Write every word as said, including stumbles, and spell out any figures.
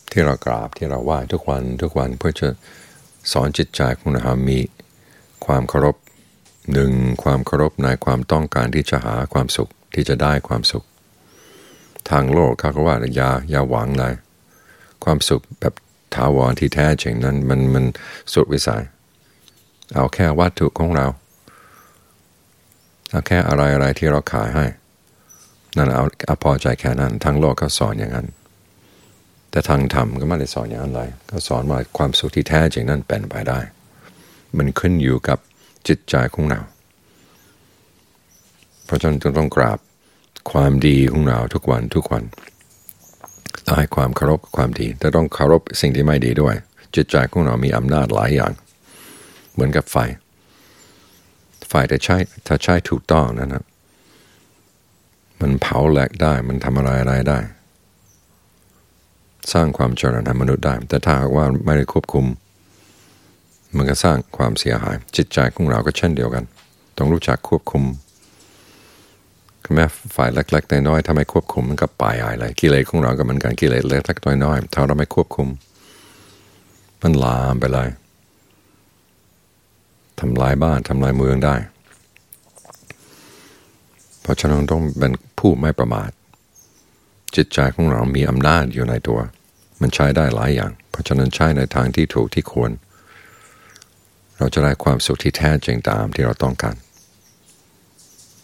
ที่เรากราบที่เราไหว้ทุกวันทุกวันเพื่อจะสอนจิตใจของเรามีความเคารพหนึ่งความเคารพในความต้องการที่จะหาความสุขที่จะได้ความสุขทางโลกเขาก็ว่าอย่าอย่าหวังเลยความสุขแบบถาวรที่แท้จริงนั้นมันมันสุดวิสัยเอาแค่วัตถุของเราเอาแค่อะไรอะไรที่เราขายให้นั่นเอาเอาพอใจแค่นั้นทางโลกเขาสอนอย่างนั้นแต่ทางธรรมก็ไม่ได้สอนอย่างนั้นเลยก็สอนว่าความสุขที่แท้จริงนั้นเป็นไปได้มันขึ้นอยู่กับจิตใจของเราเพราะฉะนั้นต้องกราบความดีของเราทุกวันทุกวันต้องให้ความเคารพความดีแต่ต้องเคารพสิ่งที่ไม่ดีด้วยจิตใจของเรามีอำนาจหลายอย่างเหมือนกับไฟไฟแต่ใช้ถ้าใช้ถูกต้องนะครับมันเผาแหลกได้มันทำอะไรอะไรได้สร้างความเจริญให้มนุษย์ได้แต่ถ้าว่าไม่ได้ควบคุมมันก็สร้างความเสียหายจิตใจของเราก็เช่นเดียวกันต้องรู้จักควบคุมแม้ฝ่ายเล็กๆน้อยๆถ้าไม่ควบคุมมันก็ไปอะไรกิเลสของเราก็เหมือนกันกิเลสเล็กๆน้อยๆถ้าเราไม่ควบคุมมันลามไปเลยทำลายบ้านทำลายเมืองได้เพราะฉะนั้นต้องเป็นผู้ไม่ประมาทจิตใจของเรามีอำนาจอยู่ในตัวมันใช้ได้หลายอย่างเพราะฉะนั้นใช้ในทางที่ถูกที่ควรเราจะได้ความสุขที่แท้จริงตามที่เราต้องการ